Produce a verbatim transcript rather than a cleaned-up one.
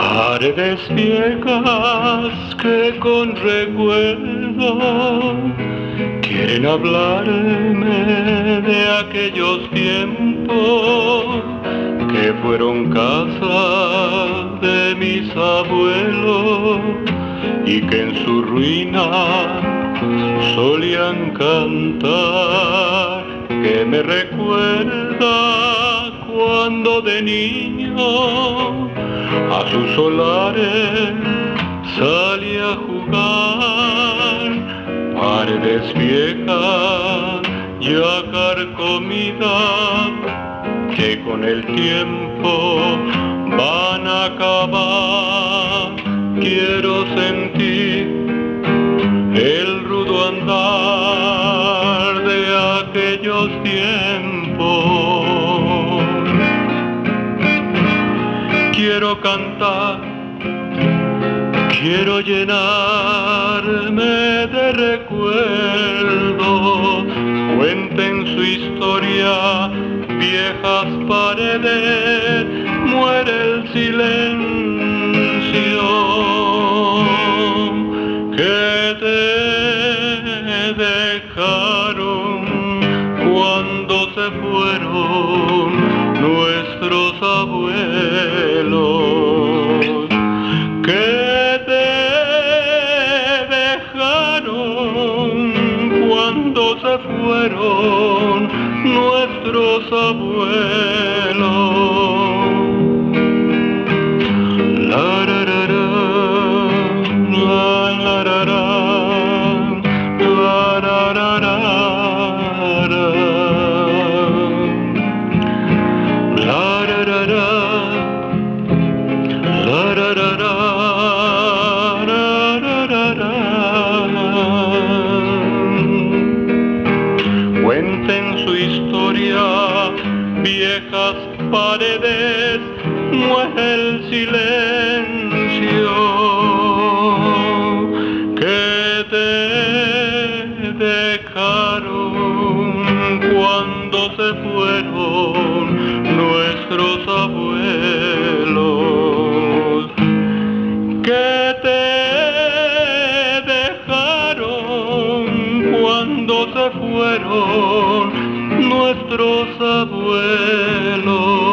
Paredes viejas que con recuerdo quieren hablarme de aquellos tiempos que fueron casa de mis abuelos y que en su ruina solían cantar, que me recuerda cuando de niño a sus solares salí a jugar. Paredes viejas ya carcomidas que con el tiempo van a acabar. Quiero sentir el rudo andar de aquellos tiempos. Quiero cantar, quiero llenarme de recuerdos. Cuenten su historia viejas paredes, muere el silencio que te dejaron cuando se fueron nuestros abuelos, que te dejaron cuando se fueron nuestros abuelos. La, la, la, la, la, la, la, la, la, la, la, la, la. Cuenten su historia viejas paredes, muere el silencio que te dejaron cuando se fueron nuestros abuelos, que te dejaron cuando se fueron nuestros abuelos.